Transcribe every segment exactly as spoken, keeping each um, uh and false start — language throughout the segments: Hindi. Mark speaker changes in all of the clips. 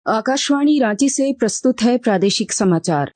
Speaker 1: आकाशवाणी रांची से प्रस्तुत है प्रादेशिक समाचार।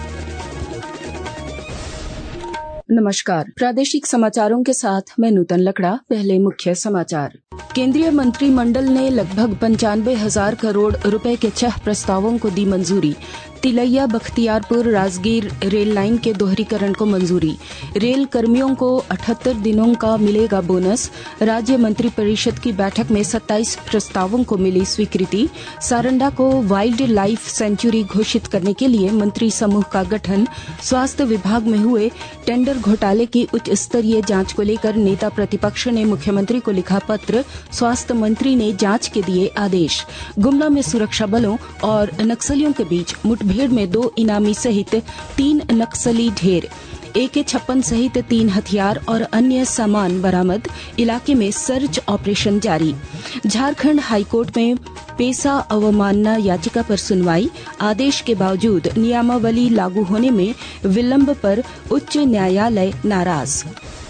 Speaker 1: नमस्कार, प्रादेशिक समाचारों के साथ मैं नूतन लकड़ा। पहले मुख्य समाचार। केंद्रीय मंत्रिमंडल ने लगभग पंचानवे हजार करोड़ रुपए के छह प्रस्तावों को दी मंजूरी। तिलैया बख्तियारपुर राजगीर रेल लाइन के दोहरीकरण को मंजूरी। रेल कर्मियों को अठहत्तर दिनों का मिलेगा बोनस। राज्य मंत्रिपरिषद की बैठक में सत्ताईस प्रस्तावों को मिली स्वीकृति। सारंडा को वाइल्ड लाइफ सेंचुरी घोषित करने के लिए मंत्री समूह का गठन। स्वास्थ्य विभाग में हुए टेंडर घोटाले की उच्च स्तरीय जांच को लेकर नेता प्रतिपक्ष ने मुख्यमंत्री को लिखा पत्र। स्वास्थ्य मंत्री ने जांच के दिए आदेश। गुमला में सुरक्षा बलों और नक्सलियों के बीच मुठभेड़ में दो इनामी सहित तीन नक्सली ढेर। ए के छप्पन सहित तीन हथियार और अन्य सामान बरामद। इलाके में सर्च ऑपरेशन जारी। झारखंड हाईकोर्ट में पेशा अवमानना याचिका पर सुनवाई। आदेश के बावजूद नियमावली लागू होने में विलंब पर उच्च न्यायालय नाराज।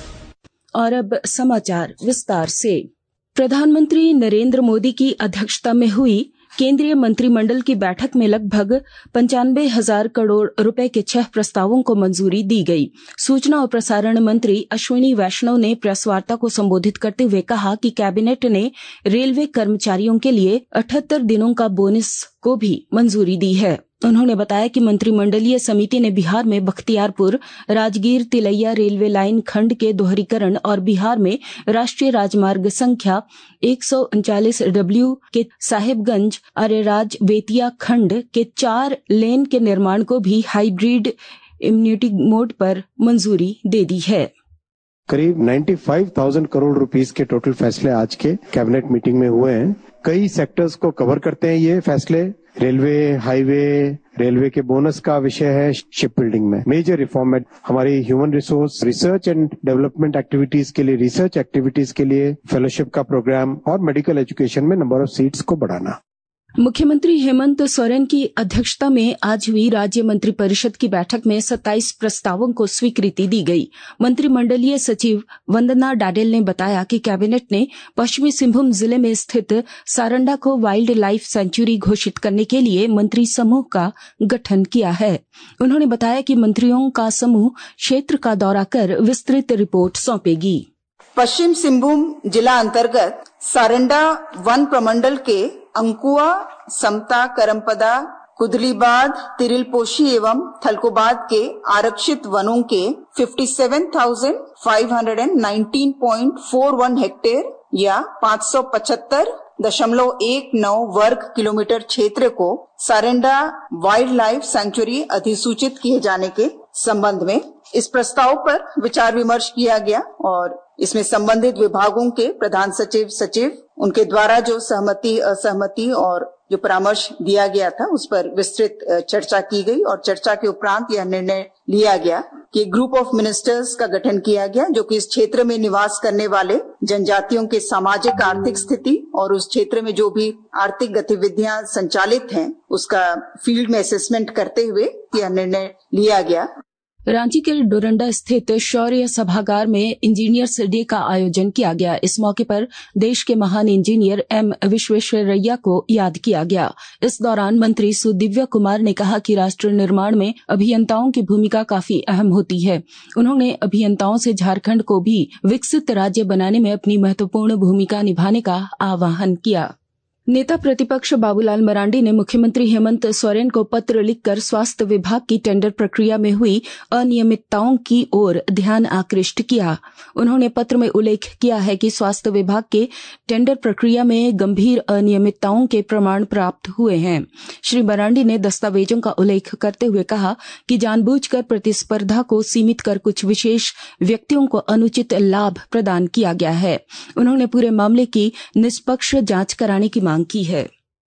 Speaker 1: और अब समाचार विस्तार से। प्रधानमंत्री नरेंद्र मोदी की अध्यक्षता में हुई केंद्रीय मंत्रिमंडल की बैठक में लगभग पंचानवे हजार करोड़ रुपए के छह प्रस्तावों को मंजूरी दी गई। सूचना और प्रसारण मंत्री अश्विनी वैष्णव ने प्रेस वार्ता को संबोधित करते हुए कहा कि कैबिनेट ने रेलवे कर्मचारियों के लिए अठहत्तर दिनों का बोनस को भी मंजूरी दी है। उन्होंने बताया कि मंत्रिमंडलीय समिति ने बिहार में बख्तियारपुर राजगीर तिलैया रेलवे लाइन खंड के दोहरीकरण और बिहार में राष्ट्रीय राजमार्ग संख्या एक सौ उनचालीस डब्ल्यू के साहेबगंज अरेराज बेतिया खंड के चार लेन के निर्माण को भी हाइब्रिड इम्यूनिटी मोड पर मंजूरी दे दी है।
Speaker 2: करीब पचानवे हज़ार करोड़ रुपीस के टोटल फैसले आज के कैबिनेट मीटिंग में हुए हैं। कई सेक्टर्स को कवर करते हैं ये फैसले। रेलवे, हाईवे, रेलवे के बोनस का विषय है। शिप बिल्डिंग में मेजर रिफॉर्म है। हमारी human resource research and development activities के लिए, रिसर्च एक्टिविटीज के लिए फेलोशिप का प्रोग्राम और मेडिकल एजुकेशन में नंबर ऑफ सीट्स को बढ़ाना।
Speaker 1: मुख्यमंत्री हेमंत सोरेन की अध्यक्षता में आज हुई राज्य मंत्रिपरिषद की बैठक में सत्ताईस प्रस्तावों को स्वीकृति दी गई। मंत्रिमंडलीय सचिव वंदना डाडेल ने बताया कि कैबिनेट ने पश्चिमी सिंहभूम जिले में स्थित सारंडा को वाइल्ड लाइफ सेंचुरी घोषित करने के लिए मंत्री समूह का गठन किया है। उन्होंने बताया कि मंत्रियों का समूह क्षेत्र का दौरा कर विस्तृत रिपोर्ट सौंपेगी।
Speaker 3: पश्चिम सिंहभूम जिला अंतर्गत सारंडा वन प्रमंडल के अंकुआ, समता, करमपदा, कुदलीबाद, तिरिलपोशी एवं थलकोबाद के आरक्षित वनों के सत्तावन हज़ार पाँच सौ उन्नीस पॉइंट चार एक हेक्टेयर या पाँच सौ पचहत्तर दशमलव एक नौ वर्ग किलोमीटर क्षेत्र को सारंडा वाइल्ड लाइफ सेंचुरी अधिसूचित किए जाने के संबंध में इस प्रस्ताव पर विचार विमर्श किया गया और इसमें संबंधित विभागों के प्रधान सचिव, सचिव, उनके द्वारा जो सहमति, असहमति और जो परामर्श दिया गया था उस पर विस्तृत चर्चा की गई और चर्चा के उपरांत यह निर्णय लिया गया कि ग्रुप ऑफ मिनिस्टर्स का गठन किया गया जो कि इस क्षेत्र में निवास करने वाले जनजातियों के सामाजिक आर्थिक स्थिति और उस क्षेत्र में जो भी आर्थिक गतिविधियां संचालित हैं उसका फील्ड में असेसमेंट करते हुए यह निर्णय लिया गया।
Speaker 1: रांची के डोरंडा स्थित शौर्य सभागार में इंजीनियर्स डे का आयोजन किया गया। इस मौके पर देश के महान इंजीनियर एम विश्वेश्वरैया को याद किया गया। इस दौरान मंत्री सुदिव्य कुमार ने कहा कि राष्ट्र निर्माण में अभियंताओं की भूमिका काफी अहम होती है। उन्होंने अभियंताओं से झारखंड को भी विकसित राज्य बनाने में अपनी महत्वपूर्ण भूमिका निभाने का आह्वान किया। नेता प्रतिपक्ष बाबूलाल मरांडी ने मुख्यमंत्री हेमंत सोरेन को पत्र लिखकर स्वास्थ्य विभाग की टेंडर प्रक्रिया में हुई अनियमितताओं की ओर ध्यान आकृष्ट किया। उन्होंने पत्र में उल्लेख किया है कि स्वास्थ्य विभाग के टेंडर प्रक्रिया में गंभीर अनियमितताओं के प्रमाण प्राप्त हुए हैं। श्री मरांडी ने दस्तावेजों का उल्लेख करते हुए कहा कि जानबूझकर प्रतिस्पर्धा को सीमित कर कुछ विशेष व्यक्तियों को अनुचित लाभ प्रदान किया गया है। उन्होंने पूरे मामले की निष्पक्ष जांच कराने की मांग की है।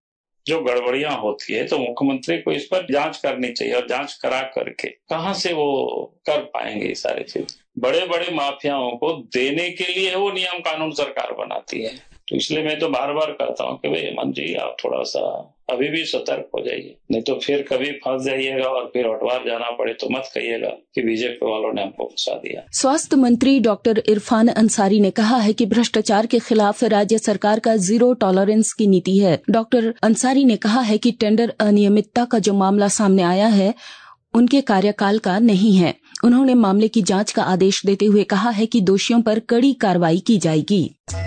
Speaker 4: जो गड़बड़ियां होती है तो मुख्यमंत्री को इस पर जांच करनी चाहिए और जांच करा करके कहां से वो कर पाएंगे ये सारी चीज। बड़े बड़े माफियाओं को देने के लिए वो नियम कानून सरकार बनाती है। तो इसलिए मैं तो बार बार कहता हूँ कि भाई हेमंत जी आप थोड़ा सा अभी भी सतर्क हो जाइए, नहीं तो फिर कभी फंस जाइएगा और फिर हटवार जाना पड़े तो मत कहिएगा कि बीजेपी वालों ने हमको फंसा दिया।
Speaker 1: स्वास्थ्य मंत्री डॉक्टर इरफान अंसारी ने कहा है कि भ्रष्टाचार के खिलाफ राज्य सरकार का जीरो टॉलरेंस की नीति है। डॉक्टर अंसारी ने कहा है कि टेंडर अनियमितता का जो मामला सामने आया है उनके कार्यकाल का नहीं है। उन्होंने मामले की जांच का आदेश देते हुए कहा है कि दोषियों पर कड़ी कार्रवाई की जाएगी।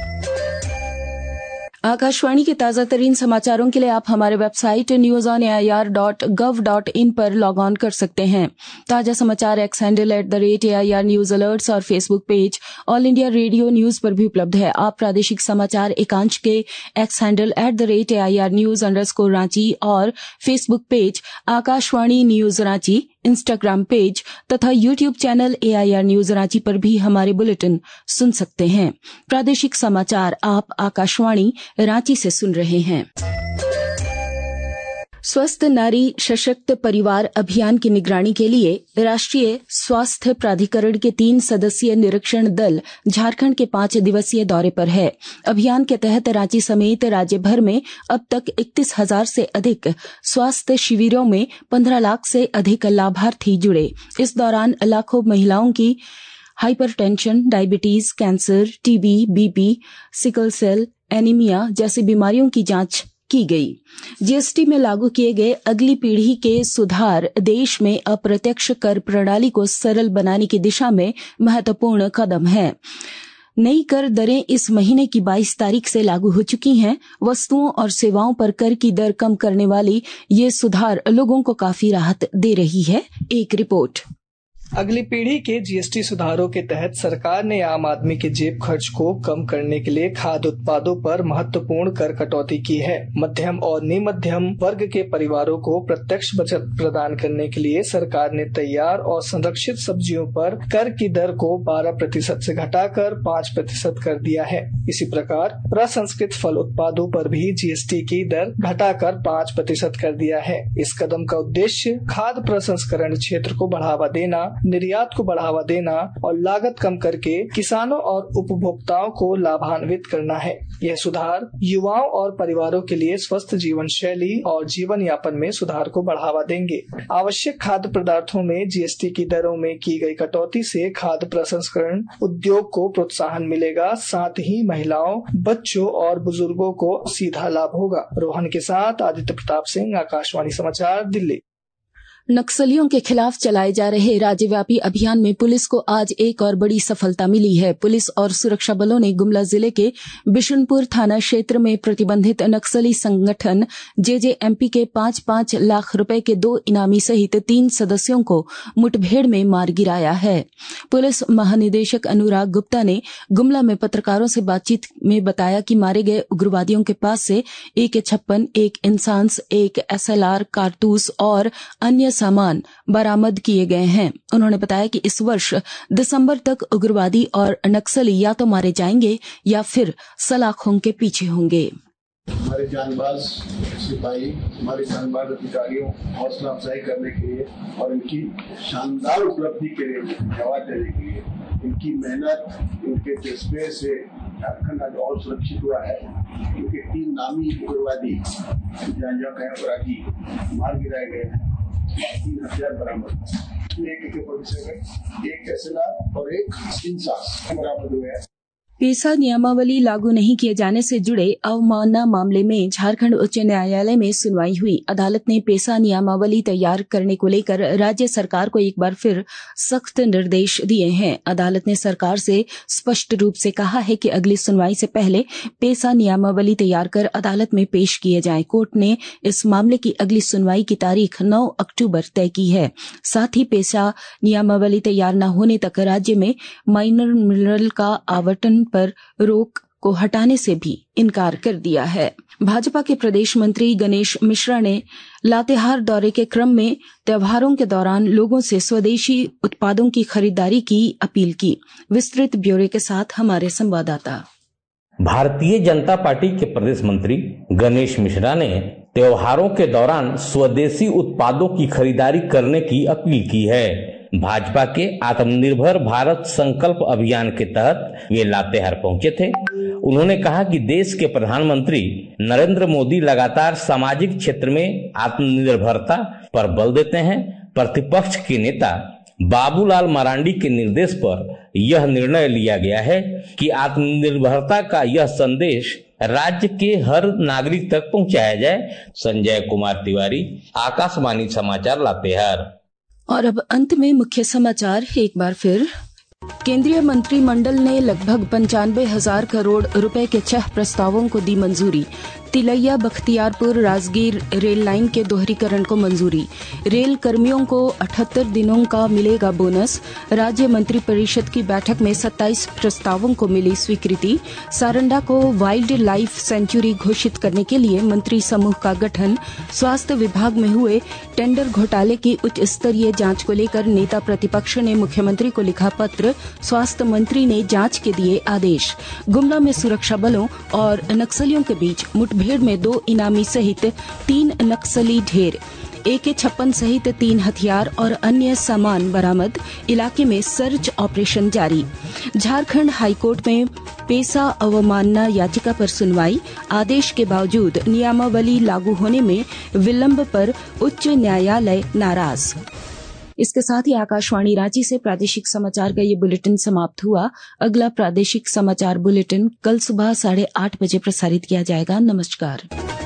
Speaker 1: आकाशवाणी के ताजा तरीन समाचारों के लिए आप हमारे website news on A I R dot gov dot in पर लॉग ऑन कर सकते हैं। ताजा समाचार X handle at the rate A I R news alerts और Facebook page All India Radio news पर भी उपलब्ध है। आप प्रादेशिक समाचार एकांश के X handle at the rate A I R news underscore Ranchi और Facebook page Akashvani news Ranchi, Instagram page तथा YouTube channel A I R news Ranchi पर भी हमारे बुलेटिन सुन सकते हैं। प्रादेशिक समाचार आप आकाशवाणी रांची से सुन रहे हैं। स्वस्थ नारी सशक्त परिवार अभियान की निगरानी के लिए राष्ट्रीय स्वास्थ्य प्राधिकरण के तीन सदस्यीय निरीक्षण दल झारखंड के पांच दिवसीय दौरे पर है। अभियान के तहत रांची समेत राज्य भर में अब तक इकतीस हजार से अधिक स्वास्थ्य शिविरों में पंद्रह लाख से अधिक लाभार्थी जुड़े। इस दौरान लाखों महिलाओं की hypertension, diabetes, cancer, TB, BP, sickle cell anaemia जैसी बीमारियों की जांच की गई। जीएसटी में लागू किए गए अगली पीढ़ी के सुधार देश में अप्रत्यक्ष कर प्रणाली को सरल बनाने की दिशा में महत्वपूर्ण कदम है। नई कर दरें इस महीने की बाईस तारीख से लागू हो चुकी हैं। वस्तुओं और सेवाओं पर कर की दर कम करने वाली ये सुधार लोगों को काफी राहत दे रही है। एक रिपोर्ट।
Speaker 5: अगली पीढ़ी के जीएसटी सुधारों के तहत सरकार ने आम आदमी के जेब खर्च को कम करने के लिए खाद्य उत्पादों पर महत्वपूर्ण कर कटौती की है। मध्यम और निमध्यम वर्ग के परिवारों को प्रत्यक्ष बचत प्रदान करने के लिए सरकार ने तैयार और संरक्षित सब्जियों पर कर की दर को बारह प्रतिशत से घटाकर पाँच प्रतिशत कर दिया है। इसी प्रकार प्रसंस्कृत फल उत्पादों पर भी जीएसटी की दर घटाकर पाँच प्रतिशत कर दिया है। इस कदम का उद्देश्य खाद्य प्रसंस्करण क्षेत्र को बढ़ावा देना, निर्यात को बढ़ावा देना और लागत कम करके किसानों और उपभोक्ताओं को लाभान्वित करना है। यह सुधार युवाओं और परिवारों के लिए स्वस्थ जीवन शैली और जीवन यापन में सुधार को बढ़ावा देंगे। आवश्यक खाद्य पदार्थों में जीएसटी की दरों में की गई कटौती से खाद्य प्रसंस्करण उद्योग को प्रोत्साहन मिलेगा, साथ ही महिलाओं, बच्चों और बुजुर्गों को सीधा लाभ होगा। रोहन के साथ आदित्य प्रताप सिंह, आकाशवाणी समाचार, दिल्ली।
Speaker 1: नक्सलियों के खिलाफ चलाए जा रहे राज्यव्यापी अभियान में पुलिस को आज एक और बड़ी सफलता मिली है। पुलिस और सुरक्षा बलों ने गुमला जिले के बिशुनपुर थाना क्षेत्र में प्रतिबंधित नक्सली संगठन जेजेएमपी के पांच पांच लाख रुपए के दो इनामी सहित तीन सदस्यों को मुठभेड़ में मार गिराया है। पुलिस महानिदेशक अनुराग गुप्ता ने गुमला में पत्रकारों से बातचीत में बताया कि मारे गए उग्रवादियों के पास से एक छप्पन, एक इंसास, एक एसएलआर कारतूस और अन्य सामान बरामद किए गए हैं। उन्होंने बताया कि इस वर्ष दिसंबर तक उग्रवादी और नक्सली या तो मारे जाएंगे या फिर सलाखों के पीछे होंगे।
Speaker 6: हमारे जानबाज सिपाही, हमारे जानबाज अधिकारियों हौसला अफजाई करने के लिए और इनकी शानदार उपलब्धि के लिए जवाब देने के लिए, इनकी मेहनत, इनके जज्बे से झारखंड आज और सुरक्षित हुआ है। इनके तीन नामी उग्रवादी अपराधी मार गिराए गए हैं, तीन हथियार बरामद, एक एक फोर्टी एक एसएलआर और एक इंसास बरामद हुए हैं।
Speaker 1: पेसा नियमावली लागू नहीं किए जाने से जुड़े अवमानना मामले में झारखंड उच्च न्यायालय में सुनवाई हुई। अदालत ने पेसा नियमावली तैयार करने को लेकर राज्य सरकार को एक बार फिर सख्त निर्देश दिए हैं। अदालत ने सरकार से स्पष्ट रूप से कहा है कि अगली सुनवाई से पहले पेसा नियमावली तैयार कर अदालत में पेश किए जाए। कोर्ट ने इस मामले की अगली सुनवाई की तारीख नौ अक्टूबर तय की है। साथ ही पेसा नियमावली तैयार न होने तक राज्य में माइनर मिनरल का आवंटन पर रोक को हटाने से भी इनकार कर दिया है। भाजपा के प्रदेश मंत्री गणेश मिश्रा ने लातेहार दौरे के क्रम में त्योहारों के दौरान लोगों से स्वदेशी उत्पादों की खरीदारी की अपील की। विस्तृत ब्यौरे के साथ हमारे संवाददाता।
Speaker 7: भारतीय जनता पार्टी के प्रदेश मंत्री गणेश मिश्रा ने त्योहारों के दौरान स्वदेशी उत्पादों की खरीदारी करने की अपील की है। भाजपा के आत्मनिर्भर भारत संकल्प अभियान के तहत वे लातेहार पहुंचे थे। उन्होंने कहा कि देश के प्रधानमंत्री नरेंद्र मोदी लगातार सामाजिक क्षेत्र में आत्मनिर्भरता पर बल देते हैं। प्रतिपक्ष के नेता बाबूलाल मरांडी के निर्देश पर यह निर्णय लिया गया है कि आत्मनिर्भरता का यह संदेश राज्य के हर नागरिक तक पहुंचाया जाए। संजय कुमार तिवारी, आकाशवाणी समाचार, लातेहार।
Speaker 1: और अब अंत में मुख्य समाचार एक बार फिर। केंद्रीय मंत्रिमंडल ने लगभग पंचानवे हजार करोड़ रुपए के छह प्रस्तावों को दी मंजूरी। तिलैया बख्तियारपुर राजगीर रेल लाइन के दोहरीकरण को मंजूरी। रेल कर्मियों को अठहत्तर दिनों का मिलेगा बोनस। राज्य मंत्रिपरिषद की बैठक में सत्ताईस प्रस्तावों को मिली स्वीकृति। सारंडा को वाइल्ड लाइफ सेंचुरी घोषित करने के लिए मंत्री समूह का गठन। स्वास्थ्य विभाग में हुए टेंडर घोटाले की उच्च स्तरीय जांच को लेकर नेता प्रतिपक्ष ने मुख्यमंत्री को लिखा पत्र। स्वास्थ्य मंत्री ने जांच के दिए आदेश। गुमला में सुरक्षा बलों और नक्सलियों के बीच मुठभेड़ में दो इनामी सहित तीन नक्सली ढेर। ए के छप्पन सहित तीन हथियार और अन्य सामान बरामद। इलाके में सर्च ऑपरेशन जारी। झारखंड हाईकोर्ट में पेशा अवमानना याचिका पर सुनवाई। आदेश के बावजूद नियमावली लागू होने में विलंब पर उच्च न्यायालय नाराज। इसके साथ ही आकाशवाणी रांची से प्रादेशिक समाचार का ये बुलेटिन समाप्त हुआ। अगला प्रादेशिक समाचार बुलेटिन कल सुबह साढ़े आठ बजे प्रसारित किया जाएगा। नमस्कार।